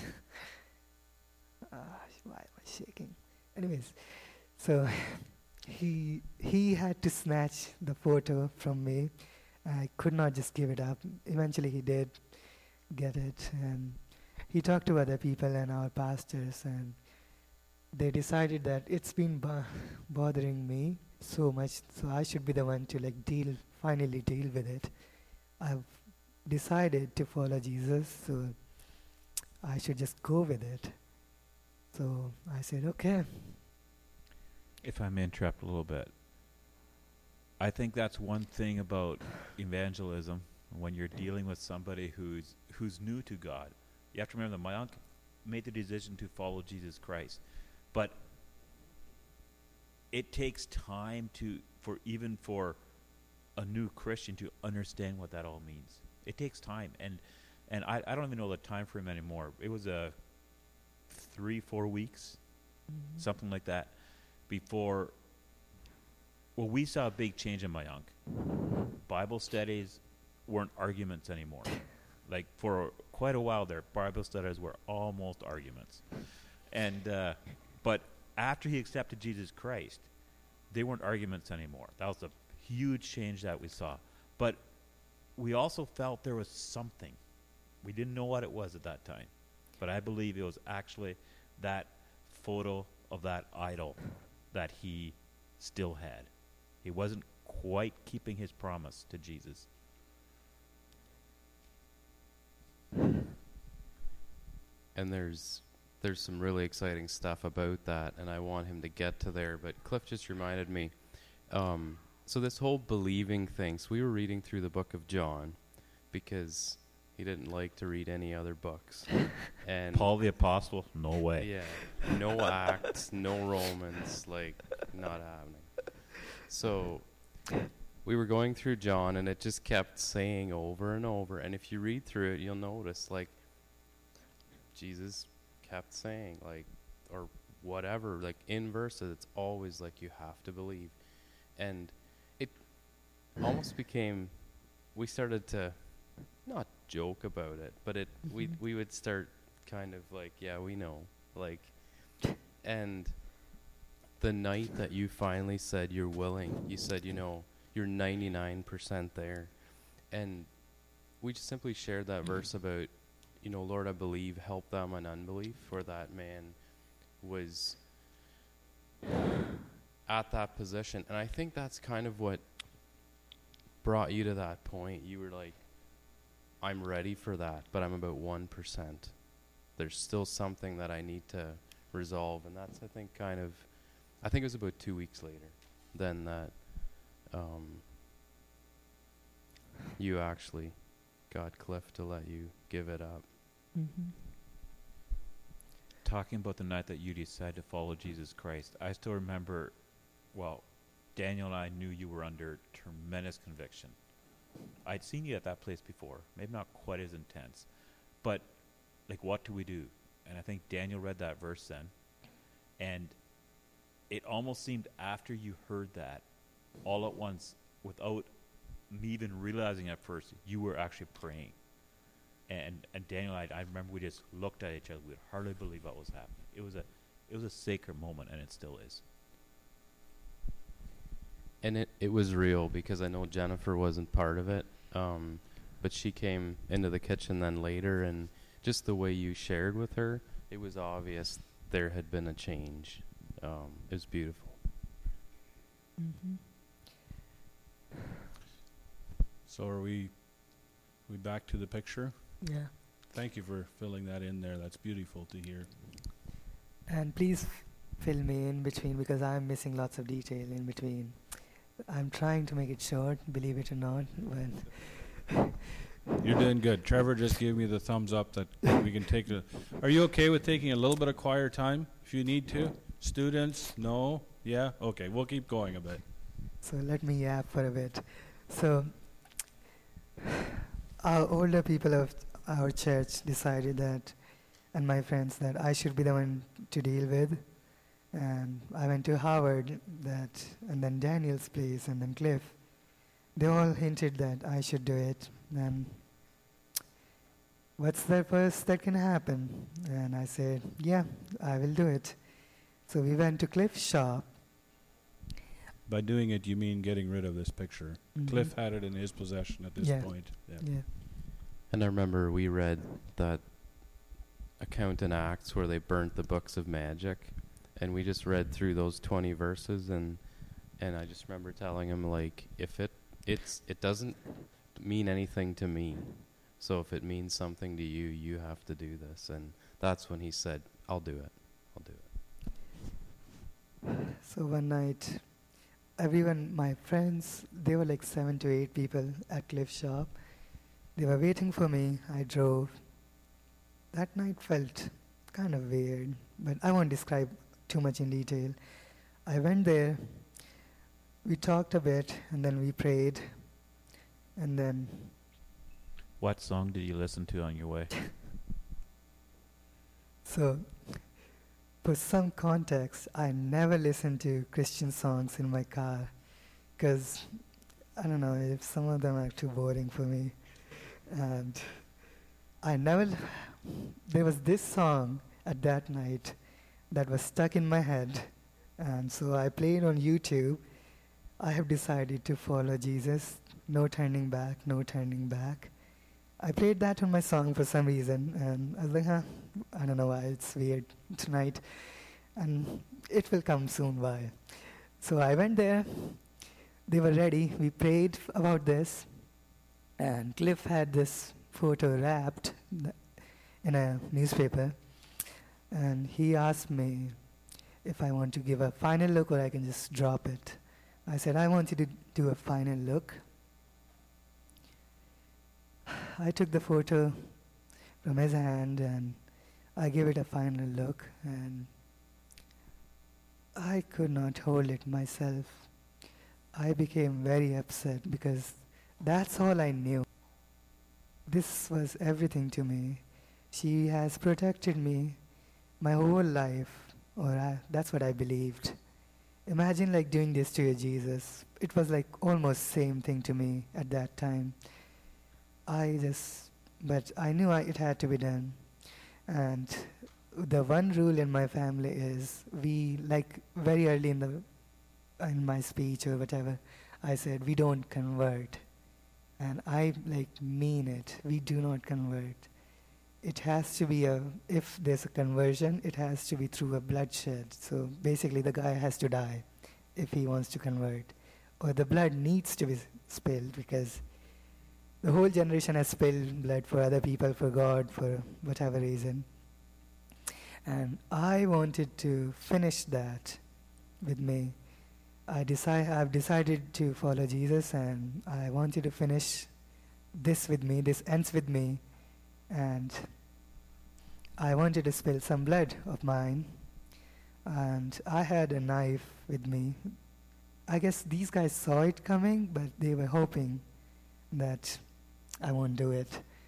Speaker 2: Why am I shaking? Anyways, so he had to snatch the photo from me. I could not just give it up. Eventually he did get it, and he talked to other people and our pastors, and they decided that it's been bothering me so much, so I should be the one to finally deal with it. I've decided to follow Jesus, so I should just go with it. So I said, okay.
Speaker 3: If I may interrupt a little bit, I think that's one thing about evangelism. When you're dealing with somebody who's new to God, you have to remember that my uncle made the decision to follow Jesus Christ, but it takes time for a new Christian to understand what that all means. It takes time, and I don't even know the time frame anymore. It was 3-4 weeks, something like that, before. Well, we saw a big change in my uncle. Bible studies weren't arguments anymore. Like for quite a while there, Bible studies were almost arguments. And but after he accepted Jesus Christ, they weren't arguments anymore. That was a huge change that we saw. But we also felt there was something. We didn't know what it was at that time. But I believe it was actually that photo of that idol that he still had. He wasn't quite keeping his promise to Jesus.
Speaker 4: And there's some really exciting stuff about that, and I want him to get to there. But Cliff just reminded me. So this whole believing thing. So we were reading through the book of John because he didn't like to read any other books. And
Speaker 3: Paul the Apostle, no way.
Speaker 4: Yeah, no Acts, no Romans, not happening. So we were going through John, and it just kept saying over and over. And if you read through it, you'll notice, Jesus kept saying, or whatever, in verses, it's always you have to believe. And it almost became, we started to not joke about it, but we would start kind of yeah, we know. And the night that you finally said you're willing, you said, you're 99% there. And we just simply shared that verse about, Lord, I believe, help them in unbelief, for that man was at that position. And I think that's kind of what brought you to that point. You were like, I'm ready for that, but I'm about 1%. There's still something that I need to resolve. And that's, I think it was about 2 weeks later then that you actually got Cliff to let you give it up.
Speaker 2: Mm-hmm.
Speaker 3: Talking about the night that you decided to follow Jesus Christ, I still remember, Daniel and I knew you were under tremendous conviction. I'd seen you at that place before, maybe not quite as intense, but like, what do we do? And I think Daniel read that verse then. And it almost seemed after you heard that, all at once, without me even realizing at first, you were actually praying. And Daniel and I remember we just looked at each other. We would hardly believe what was happening. It was a sacred moment, and it still is.
Speaker 4: And it was real because I know Jennifer wasn't part of it, but she came into the kitchen then later, and just the way you shared with her, it was obvious there had been a change. It was beautiful.
Speaker 2: Mm-hmm.
Speaker 1: So are we back to the picture?
Speaker 2: Yeah.
Speaker 1: Thank you for filling that in there. That's beautiful to hear.
Speaker 2: And please fill me in between because I'm missing lots of detail in between. I'm trying to make it short, believe it or not, but
Speaker 1: You're doing good. Trevor just gave me the thumbs up that we can take a... Are you okay with taking a little bit of choir time if you need to? Students? No? Yeah? Okay, we'll keep going a bit.
Speaker 2: so let me yap for a bit. So our older people of our church decided that, and my friends, that I should be the one to deal with. And I went to Harvard, and then Daniel's place, and then Cliff. They all hinted that I should do it. And what's the worst that can happen? And I said, yeah, I will do it. So we went to Cliff's shop.
Speaker 1: By doing it, you mean getting rid of this picture.
Speaker 2: Mhm.
Speaker 1: Cliff had it in his possession at this
Speaker 2: Yeah.
Speaker 1: point. Yeah.
Speaker 2: Yeah.
Speaker 4: And I remember we read that account in Acts where they burnt the books of magic, and we just read through those 20 verses, and I just remember telling him, like, if it doesn't mean anything to me, so if it means something to you, you have to do this. And that's when he said, I'll do it.
Speaker 2: So one night, everyone, my friends, they were like 7 to 8 people at Cliff's shop. They were waiting for me. I drove. That night felt kind of weird, but I won't describe too much in detail. I went there, we talked a bit, and then we prayed, and then
Speaker 3: What song did you listen to on your way?
Speaker 2: so for some context, I never listen to Christian songs in my car because I don't know if some of them are too boring for me. And there was this song at that night that was stuck in my head, and so I played on YouTube. I have decided to follow Jesus, no turning back, no turning back. I played that on my song for some reason, and I was like, I don't know why, it's weird tonight, and it will come soon why. So I went there, they were ready, we prayed about this, and Cliff had this photo wrapped in a newspaper, and he asked me if I want to give a final look or I can just drop it. I said, I want you to do a final look. I took the photo from his hand and I gave it a final look, and I could not hold it myself. I became very upset because that's all I knew. This was everything to me. She has protected me my whole life, or that's what I believed. Imagine like doing this to your Jesus. It was like almost same thing to me at that time. But I knew it had to be done. And the one rule in my family is we, like very early in my speech or whatever, I said we don't convert. And I like mean it. We do not convert. It has to be if there's a conversion, it has to be through a bloodshed. So basically the guy has to die if he wants to convert. Or the blood needs to be spilled because the whole generation has spilled blood for other people, for God, for whatever reason. And I wanted to finish that with me. I've decided to follow Jesus, and I wanted to finish this with me. This ends with me. And I wanted to spill some blood of mine. And I had a knife with me. I guess these guys saw it coming, but they were hoping that I won't do it.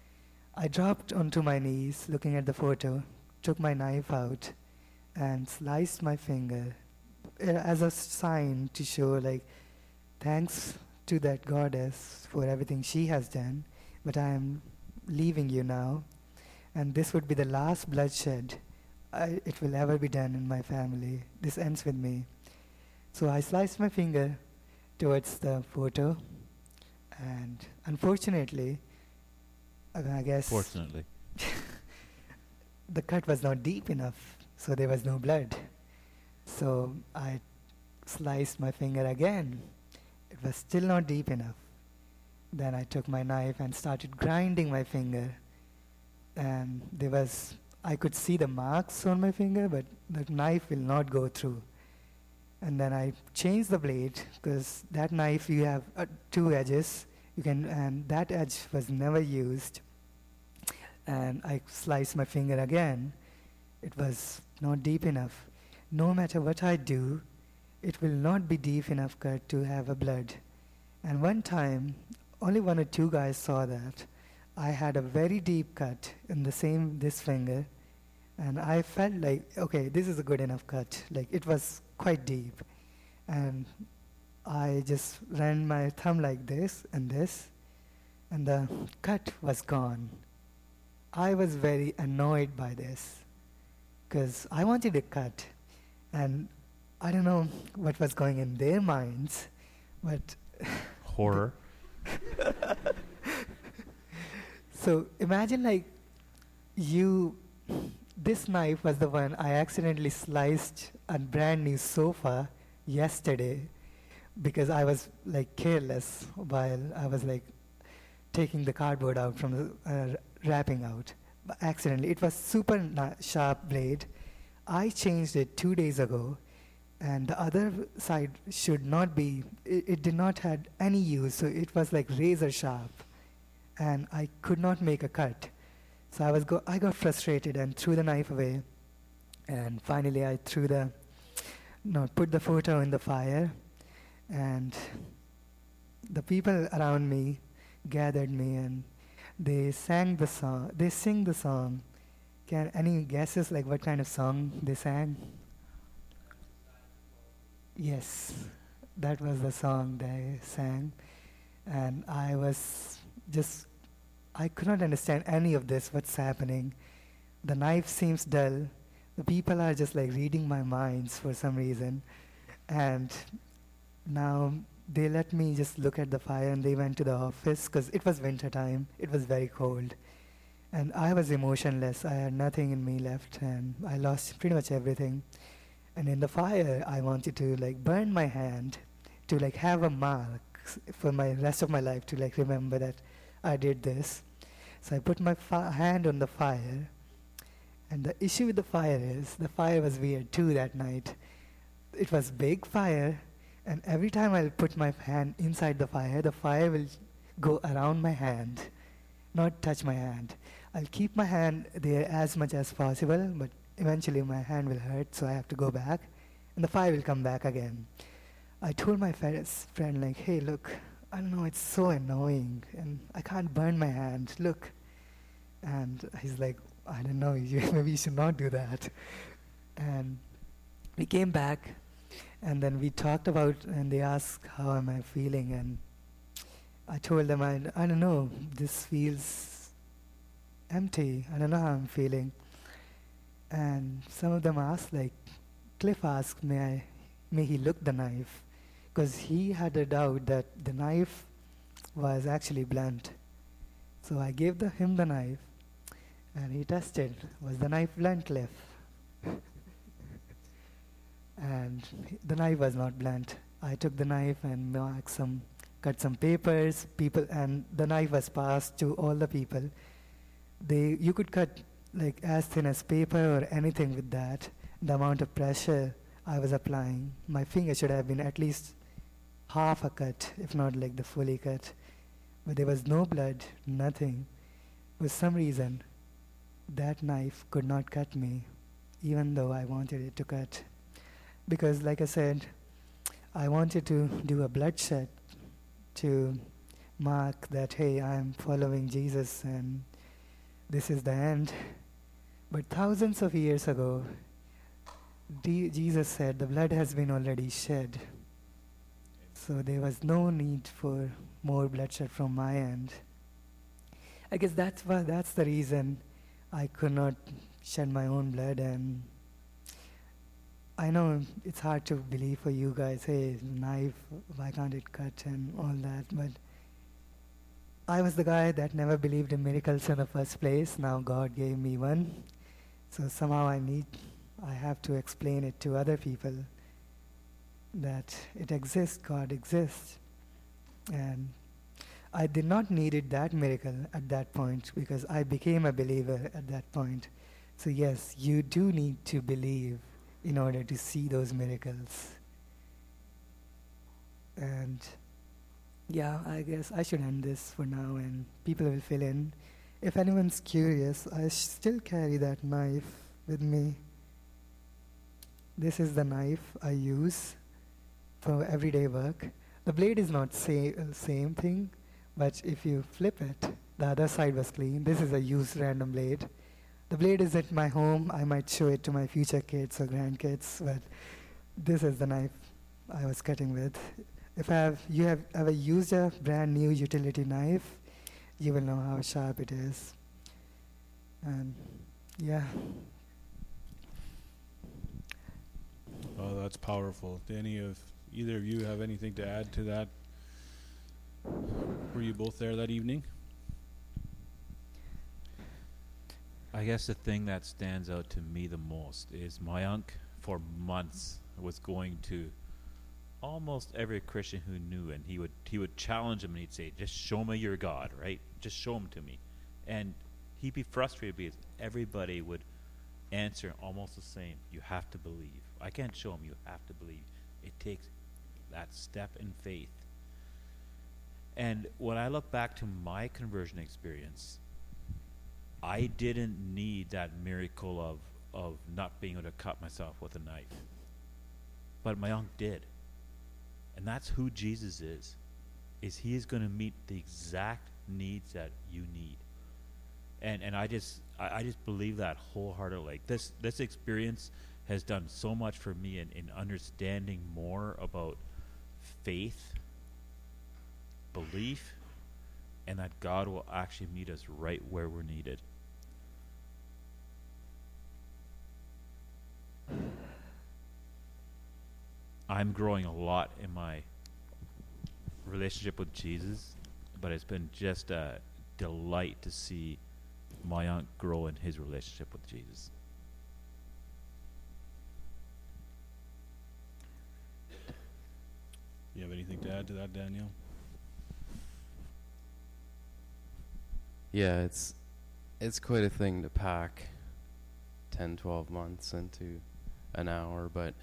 Speaker 2: I dropped onto my knees looking at the photo, took my knife out, and sliced my finger as a sign to show, like, thanks to that goddess for everything she has done, but I am leaving you now, and this would be the last bloodshed it will ever be done in my family. This ends with me. So I sliced my finger towards the photo, and unfortunately, I guess
Speaker 3: Fortunately.
Speaker 2: the cut was not deep enough, so there was no blood. So I sliced my finger again. It was still not deep enough. Then I took my knife and started grinding my finger. And I could see the marks on my finger, but the knife will not go through. And then I changed the blade, because that knife, you have 2 edges. And that edge was never used. And I sliced my finger again. It was not deep enough. No matter what I do, it will not be deep enough cut to have a blood. And one time, only 1 or 2 guys saw that. I had a very deep cut in this finger, and I felt like, okay, this is a good enough cut. Like, it was quite deep. And I just ran my thumb like this, and the cut was gone. I was very annoyed by this, because I wanted a cut, and I don't know what was going in their minds, but
Speaker 3: Horror.
Speaker 2: so imagine, like, this knife was the one I accidentally sliced a brand new sofa yesterday, because I was like careless while I was like taking the cardboard out from the wrapping out. But accidentally, it was super sharp blade. I changed it 2 days ago, and the other side should not be. It did not had any use, so it was like razor sharp, and I could not make a cut. So I got frustrated and threw the knife away, and finally I put the photo in the fire, and the people around me gathered me, and they sang the song. They sing the song. Any guesses, like, what kind of song they sang? Yes, that was the song they sang. And I could not understand any of this, what's happening. The knife seems dull. The people are just like reading my minds for some reason. And now they let me just look at the fire, and they went to the office, because it was winter time. It was very cold. And I was emotionless. I had nothing in me left, and I lost pretty much everything. And in the fire, I wanted to like burn my hand to like have a mark for my rest of my life, to like remember that I did this. So I put my hand on the fire. And the issue with the fire is, the fire was weird too that night. It was big fire, and every time I'll put my hand inside the fire will go around my hand, not touch my hand. I'll keep my hand there as much as possible, but eventually my hand will hurt, so I have to go back, and the fire will come back again. I told my friend, like, hey, look, I don't know, it's so annoying, and I can't burn my hand, look. And he's like, I don't know, maybe you should not do that. And we came back, and then we talked about, and they asked, how am I feeling? And I told them, I don't know, this feels empty. I don't know how I'm feeling. And some of them asked, like, Cliff asked, may he look the knife? Because he had a doubt that the knife was actually blunt. So I gave him the knife, and he tested, was the knife blunt, Cliff? And the knife was not blunt. I took the knife and cut some papers, and the knife was passed to all the people. You could cut like as thin as paper or anything with that. The amount of pressure I was applying, my finger should have been at least half a cut, if not like the fully cut. But there was no blood, nothing. For some reason, that knife could not cut me, even though I wanted it to cut. Because like I said, I wanted to do a bloodshed to mark that, hey, I'm following Jesus, and this is the end. But thousands of years ago, Jesus said the blood has been already shed. So there was no need for more bloodshed from my end. I guess that's the reason I could not shed my own blood. And I know it's hard to believe for you guys, hey, knife, why can't it cut and all that, but I was the guy that never believed in miracles in the first place. Now God gave me one. So somehow I have to explain it to other people that it exists, God exists. And I did not need that miracle at that point because I became a believer at that point. So yes, you do need to believe in order to see those miracles. And yeah, I guess I should end this for now and people will fill in. If anyone's curious, I still carry that knife with me. This is the knife I use for everyday work. The blade is not same thing, but if you flip it, the other side was clean. This is a used random blade. The blade is at my home. I might show it to my future kids or grandkids, but this is the knife I was cutting with. If you have ever used a brand new utility knife, you will know how sharp it is. And yeah.
Speaker 1: Oh, that's powerful. Do either of you have anything to add to that? Were you both there that evening?
Speaker 3: I guess the thing that stands out to me the most is my uncle for months was going to almost every Christian who knew, and he would challenge him and he'd say, just show me your God, right? Just show him to me. And he'd be frustrated because everybody would answer almost the same. You have to believe. I can't show him, you have to believe. It takes that step in faith. And when I look back to my conversion experience, I didn't need that miracle of not being able to cut myself with a knife. But my uncle did. And that's who Jesus is he is going to meet the exact needs that you need. And I just believe that wholeheartedly. Like this experience has done so much for me in understanding more about faith, belief, and that God will actually meet us right where we're needed. I'm growing a lot in my relationship with Jesus, but it's been just a delight to see my aunt grow in his relationship with Jesus.
Speaker 1: You have anything to add to that, Daniel?
Speaker 4: Yeah, it's quite a thing to pack 10, 12 months into an hour, but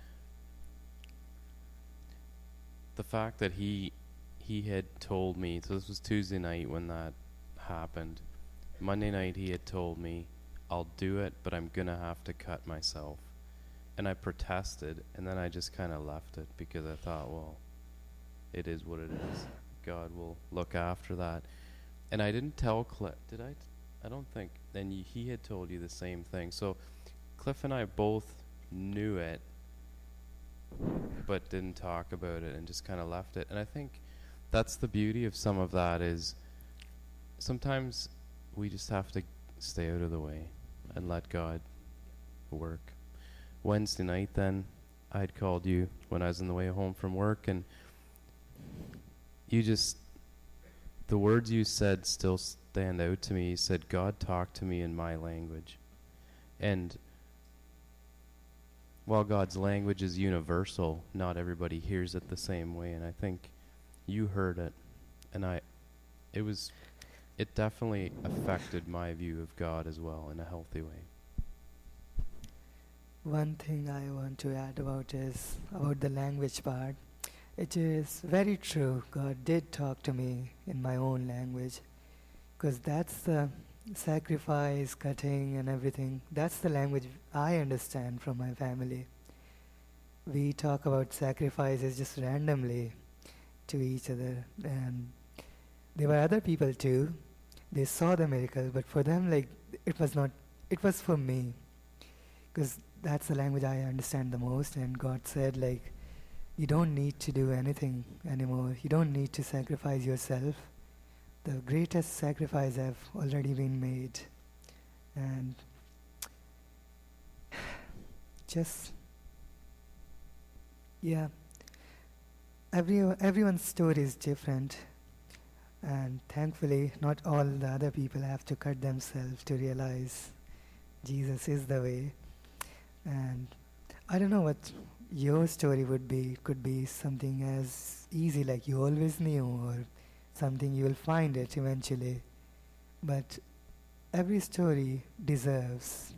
Speaker 4: the fact that he had told me, so this was Tuesday night when that happened. Monday night he had told me, I'll do it, but I'm gonna have to cut myself. And I protested, and then I just kind of left it because I thought, well, it is what it is. God will look after that. And I didn't tell Cliff, did I? I don't think. And he had told you the same thing. So Cliff and I both knew it, but didn't talk about it and just kind of left it. And I think that's the beauty of some of that is sometimes we just have to stay out of the way and let God work. Wednesday night then, I'd called you when I was on the way home from work, and the words you said still stand out to me. You said, God talked to me in my language. And while God's language is universal, not everybody hears it the same way, and I think you heard it, and it definitely affected my view of God as well in a healthy way.
Speaker 2: One thing I want to add about the language part. It is very true. God did talk to me in my own language, because that's the sacrifice, cutting, and everything. That's the language I understand from my family. We talk about sacrifices just randomly to each other, and there were other people too. They saw the miracle, but for them, like, it was not, it was for me, because that's the language I understand the most. And God said, like, you don't need to do anything anymore. You don't need to sacrifice yourself. The greatest sacrifice have already been made. And just, yeah, everyone's story is different. And thankfully, not all the other people have to cut themselves to realize Jesus is the way. And I don't know what your story would be. Could be something as easy like you always knew, or something you will find it eventually. But every story deserves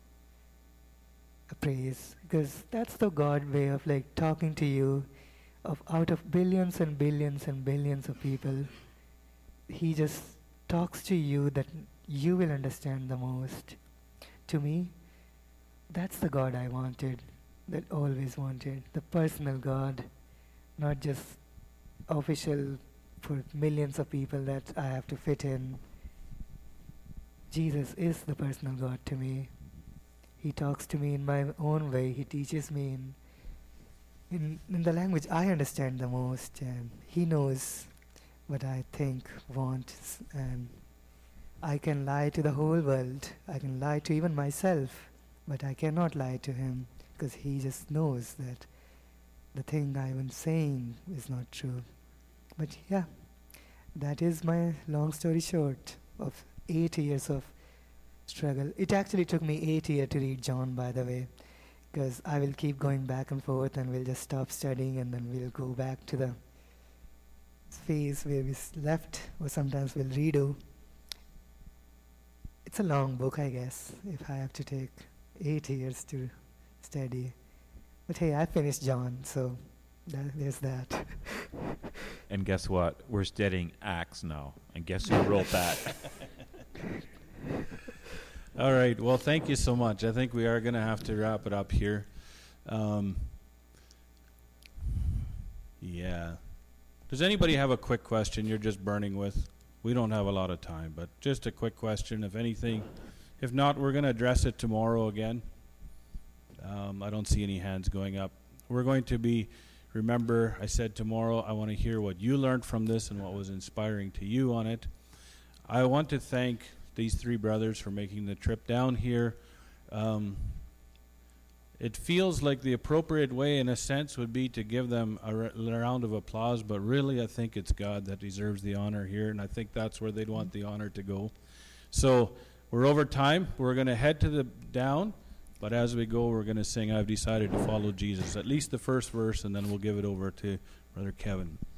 Speaker 2: a praise, because that's the God way of like talking to you. Of out of billions and billions and billions of people, He just talks to you that you will understand the most. To me, that's the God I wanted, that always wanted, the personal God, not just official for millions of people that I have to fit in. Jesus is the personal God to me. He talks to me in my own way. He teaches me in the language I understand the most, and He knows what I think, want, and I can lie to the whole world. I can lie to even myself, but I cannot lie to Him, because He just knows that the thing I am saying is not true. But yeah, that is my long story short of 8 years of struggle. It actually took me 8 years to read John, by the way, because I will keep going back and forth, and we'll just stop studying, and then we'll go back to the phase where we left, or sometimes we'll redo. It's a long book, I guess, if I have to take 8 years to study. But hey, I finished John, so there's that.
Speaker 3: And guess what? We're studying Acts now. And guess who wrote that?
Speaker 1: All right. Well, thank you so much. I think we are going to have to wrap it up here. Yeah. Does anybody have a quick question you're just burning with? We don't have a lot of time, but just a quick question, if anything. If not, we're going to address it tomorrow again. I don't see any hands going up. We're going to be, remember, I said tomorrow, I want to hear what you learned from this and what was inspiring to you on it. I want to thank these three brothers for making the trip down here. It feels like the appropriate way, in a sense, would be to give them a round of applause, but really I think it's God that deserves the honor here, and I think that's where they'd want the honor to go. So we're over time. We're going to head to the down, but as we go, we're going to sing, I've Decided to Follow Jesus, at least the first verse, and then we'll give it over to Brother Kevin.